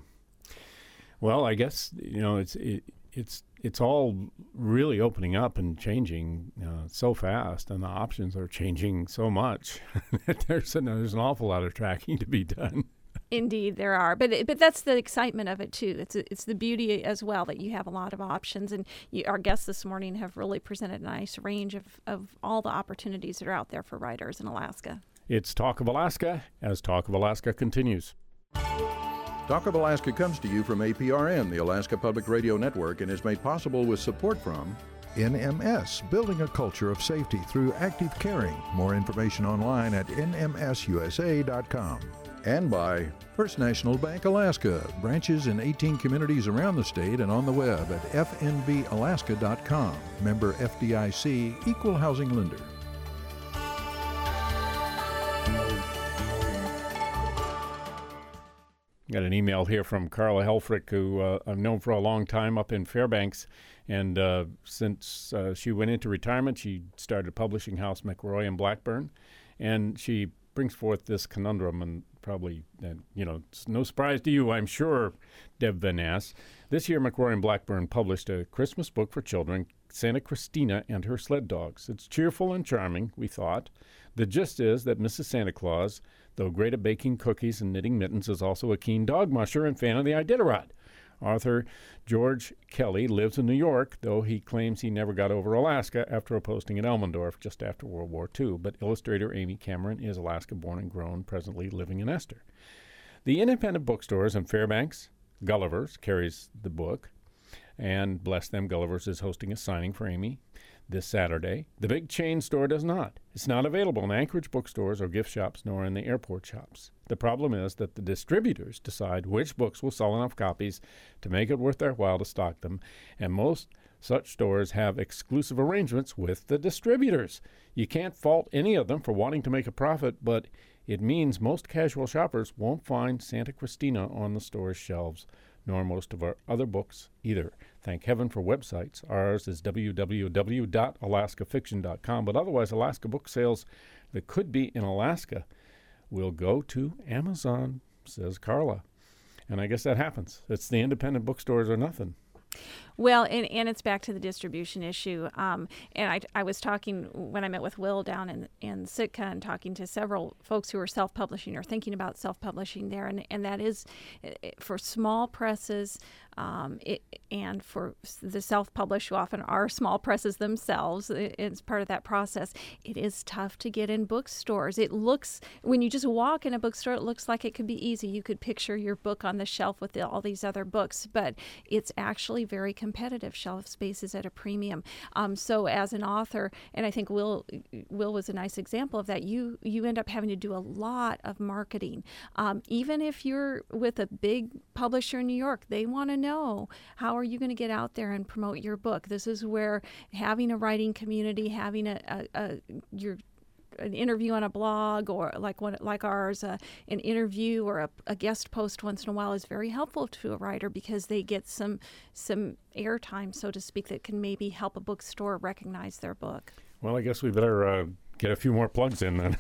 Well, I guess you know it's it, it's it's all really opening up and changing uh, so fast, and the options are changing so much. there's, an, there's an awful lot of tracking to be done. Indeed, there are, but but that's the excitement of it too. It's it's the beauty as well that you have a lot of options, and you, our guests this morning have really presented a nice range of, of all the opportunities that are out there for writers in Alaska. It's Talk of Alaska as Talk of Alaska continues. Talk of Alaska comes to you from A P R N, the Alaska Public Radio Network, and is made possible with support from N M S, building a culture of safety through active caring. More information online at N M S U S A dot com. and by First National Bank Alaska, branches in eighteen communities around the state and on the web at F N B Alaska dot com. Member F D I C, Equal Housing Lender. Got an email here from Carla Helfrich, who uh, I've known for a long time up in Fairbanks. And uh, since uh, she went into retirement, she started publishing house McRoy and Blackburn. And she brings forth this conundrum, and probably, uh, you know, it's no surprise to you, I'm sure, Deb Van Ness. This year, McRoy and Blackburn published a Christmas book for children, Santa Christina and Her Sled Dogs. It's cheerful and charming, we thought. The gist is that Missus Santa Claus, though great at baking cookies and knitting mittens, is also a keen dog musher and fan of the Iditarod. Author George Kelly lives in New York, though he claims he never got over Alaska after a posting at Elmendorf just after World War Two. But illustrator Amy Cameron is Alaska-born and grown, presently living in Esther. The independent bookstores in Fairbanks, Gulliver's, carries the book. And bless them, Gulliver's is hosting a signing for Amy. this Saturday. The big chain store does not. It's not available in Anchorage bookstores or gift shops, nor in the airport shops. The problem is that the distributors decide which books will sell enough copies to make it worth their while to stock them, and most such stores have exclusive arrangements with the distributors. You can't fault any of them for wanting to make a profit, but it means most casual shoppers won't find Santa Cristina on the store's shelves, nor most of our other books either. Thank heaven for websites. Ours is w w w dot alaska fiction dot com, but otherwise Alaska book sales that could be in Alaska will go to Amazon, says Carla. And I guess that happens. It's the independent bookstores or nothing. Well, and, and it's back to the distribution issue. Um, and I, I was talking when I met with Will down in, in Sitka and talking to several folks who are self-publishing or thinking about self-publishing there. And, and that is for small presses um, it, and for the self-published who often are small presses themselves. It, it's part of that process. It is tough to get in bookstores. It looks, when you just walk in a bookstore, it looks like it could be easy. You could picture your book on the shelf with the, all these other books, but it's actually very competitive. Shelf space is at a premium. Um, so as an author, and I think Will Will was a nice example of that, you you end up having to do a lot of marketing. Um, even if you're with a big publisher in New York, they want to know, how are you going to get out there and promote your book? This is where having a writing community, having a, a, a your an interview on a blog or like one like ours, uh, an interview or a, a guest post once in a while is very helpful to a writer because they get some some airtime, so to speak, that can maybe help a bookstore recognize their book. Well, I guess we better uh, get a few more plugs in then.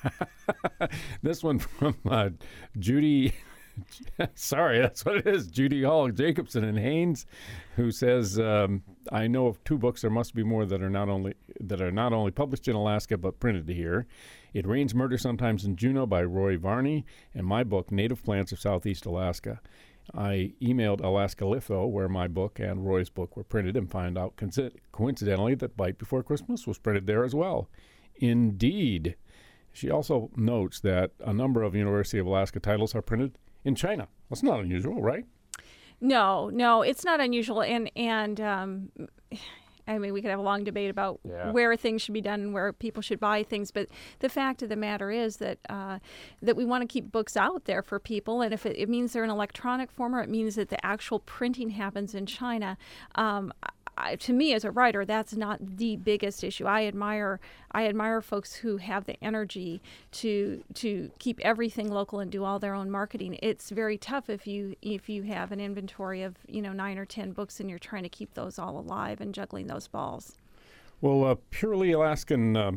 This one from uh, Judy. Sorry, that's what it is. Judy Hall Jacobson in Haines, who says, um, "I know of two books. There must be more that are not only that are not only published in Alaska but printed here. It Rains Murder Sometimes in Juneau by Roy Varney, and my book, Native Plants of Southeast Alaska. I emailed Alaska Litho, where my book and Roy's book were printed, and found out coincidentally that Bite Before Christmas was printed there as well. Indeed." She also notes that a number of University of Alaska titles are printed in China. That's not unusual, right? No, no, it's not unusual. And, and um, I mean, we could have a long debate about yeah. where things should be done and where people should buy things. But the fact of the matter is that uh, that we want to keep books out there for people. And if it, it means they're in electronic form or it means that the actual printing happens in China, um, I, to me as a writer, that's not the biggest issue. I admire I admire folks who have the energy to to keep everything local and do all their own marketing. It's very tough if you if you have an inventory of you know nine or ten books and you're trying to keep those all alive and juggling those balls. Well, uh, Purely Alaskan. Uh,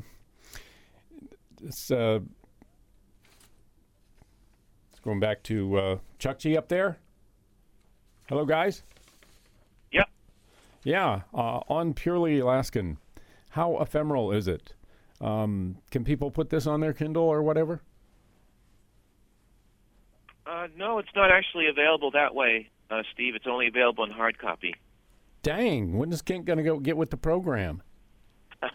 it's, uh, it's going back to uh, Chukchi up there. Hello, guys. Yeah, uh, on Purely Alaskan, how ephemeral is it? Um, can people put this on their Kindle or whatever? Uh, no, it's not actually available that way, uh, Steve. It's only available in hard copy. Dang, when is Kent going to go get with the program? I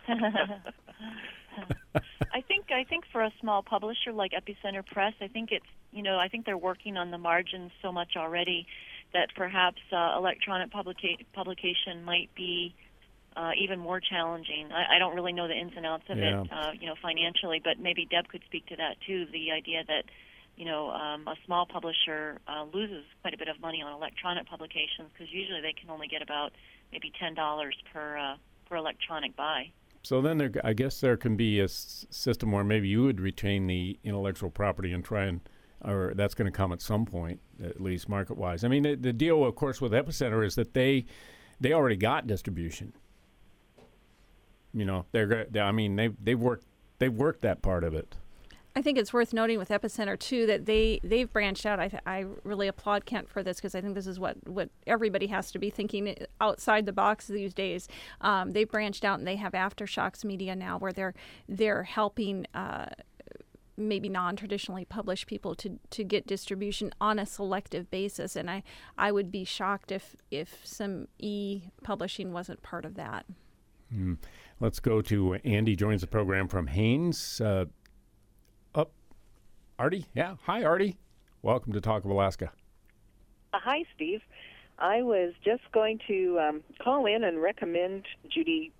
think I think for a small publisher like Epicenter Press, I think it's you know I think they're working on the margins so much already that perhaps uh, electronic publica- publication might be uh, even more challenging. I, I don't really know the ins and outs of yeah. it, uh, you know, financially, but maybe Deb could speak to that too. The idea that, you know, um, a small publisher uh, loses quite a bit of money on electronic publications because usually they can only get about maybe ten dollars per uh, per electronic buy. So then, there, I guess there can be a s- system where maybe you would retain the intellectual property and try and. Or that's going to come at some point, at least market-wise. I mean, the, the deal, of course, with Epicenter is that they they already got distribution. You know, they're. they I mean, they they've worked they've worked that part of it. I think it's worth noting with Epicenter too that they they've branched out. I th- I really applaud Kent for this because I think this is what, what everybody has to be thinking outside the box these days. Um, they've branched out and they have Aftershocks Media now, where they're they're helping. Uh, maybe non-traditionally published people to, to get distribution on a selective basis. And I, I would be shocked if, if some e-publishing wasn't part of that. Mm. Let's go to Andy joins the program from Haines. Uh, up, Artie? Yeah. Hi, Artie. Welcome to Talk of Alaska. Uh, hi, Steve. I was just going to um, call in and recommend Judy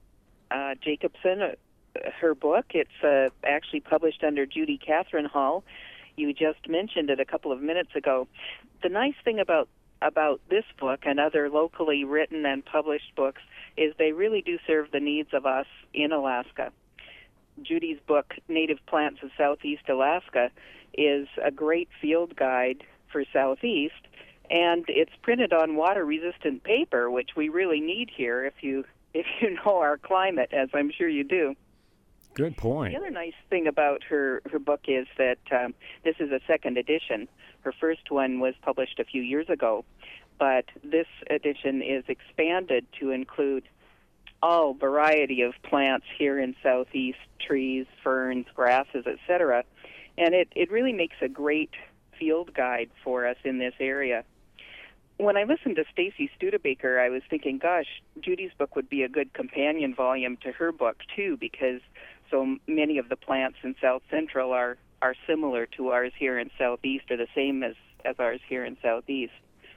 uh, Jacobson, uh, her book. It's uh, actually published under Judy Catherine Hall. You just mentioned it a couple of minutes ago. The nice thing about about this book and other locally written and published books is they really do serve the needs of us in Alaska. Judy's book, Native Plants of Southeast Alaska, is a great field guide for Southeast, and it's printed on water-resistant paper, which we really need here if you if you know our climate, as I'm sure you do. Good point. The other nice thing about her, her book is that um, this is a second edition. Her first one was published a few years ago, but this edition is expanded to include all variety of plants here in Southeast, trees, ferns, grasses, et cetera. And it, it really makes a great field guide for us in this area. When I listened to Stacy Studebaker, I was thinking, gosh, Judy's book would be a good companion volume to her book, too, because so many of the plants in South Central are, are similar to ours here in Southeast, or the same as, as ours here in Southeast.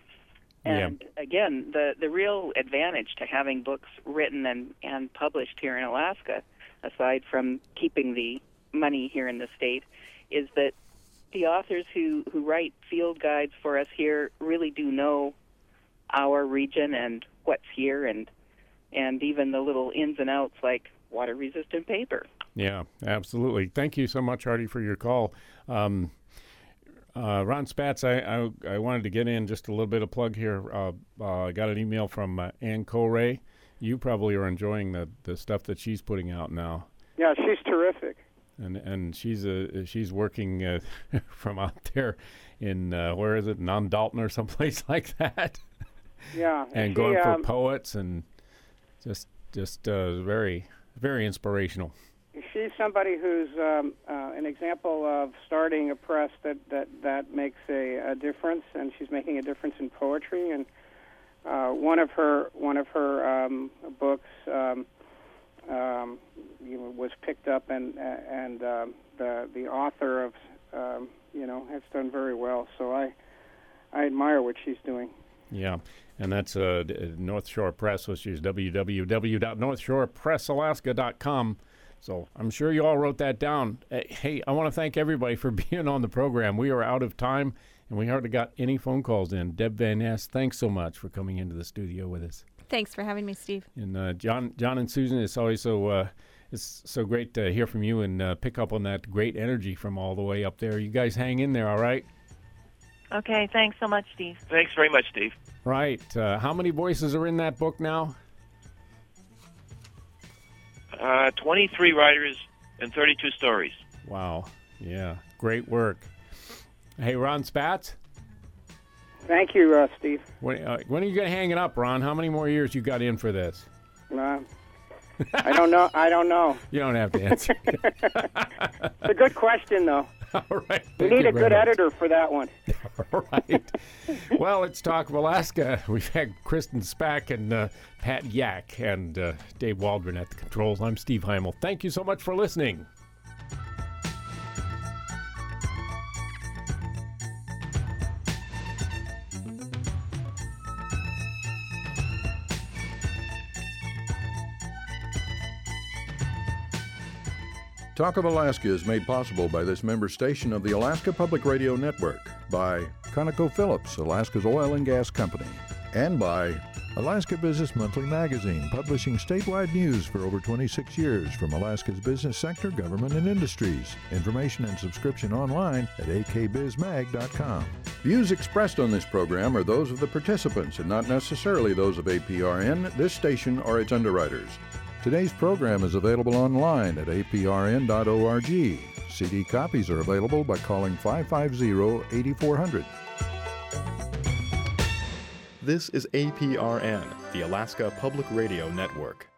And yeah. again, the, the real advantage to having books written and, and published here in Alaska, aside from keeping the money here in the state, is that the authors who, who write field guides for us here really do know our region and what's here, and and even the little ins and outs like water-resistant paper. Yeah, absolutely. Thank you so much, Artie, for your call. Um, uh, Ron Spatz, I, I I wanted to get in just a little bit of plug here. Uh, uh, I got an email from uh, Ann Corey. You probably are enjoying the, the stuff that she's putting out now. Yeah, she's terrific. And and she's a she's working uh, from out there in uh, where is it, Non-Dalton or someplace like that. Yeah, and she, going for um, poets and just just uh, very very inspirational. She's somebody who's um, uh, an example of starting a press that that, that makes a, a difference, and she's making a difference in poetry. And uh, one of her one of her um, books. Um, Um, you know, was picked up, and and um, the the author of um, you know has done very well. So I I admire what she's doing. Yeah, and that's uh, North Shore Press, which is w w w dot north shore press alaska dot com. So I'm sure you all wrote that down. Hey, I want to thank everybody for being on the program. We are out of time, and we hardly got any phone calls in. Deb Van Ness, thanks so much for coming into the studio with us. Thanks for having me, Steve. And uh, John, John and Susan, it's always so uh, it's so great to hear from you and uh, pick up on that great energy from all the way up there. You guys hang in there, all right? Okay, thanks so much, Steve. Thanks very much, Steve. Right. Uh, how many voices are in that book now? Uh, twenty-three writers and thirty-two stories. Wow. Yeah. Great work. Hey, Ron Spatz? Thank you, uh, Steve. When, uh, when are you going to hang it up, Ron? How many more years you got in for this? Uh, I don't know. I don't know. You don't have to answer. It's a good question, though. All right. We need a good editor for that one. All right. Well, let's talk of Alaska. We've had Kristen Spack and uh, Pat Yak and uh, Dave Waldron at the controls. I'm Steve Heimel. Thank you so much for listening. Talk of Alaska is made possible by this member station of the Alaska Public Radio Network, by ConocoPhillips, Alaska's oil and gas company, and by Alaska Business Monthly magazine, publishing statewide news for over twenty-six years from Alaska's business sector, government, and industries. Information and subscription online at a k biz mag dot com. Views expressed on this program are those of the participants and not necessarily those of A P R N, this station, or its underwriters. Today's program is available online at a p r n dot org. C D copies are available by calling five five zero, eight four zero zero. This is A P R N, the Alaska Public Radio Network.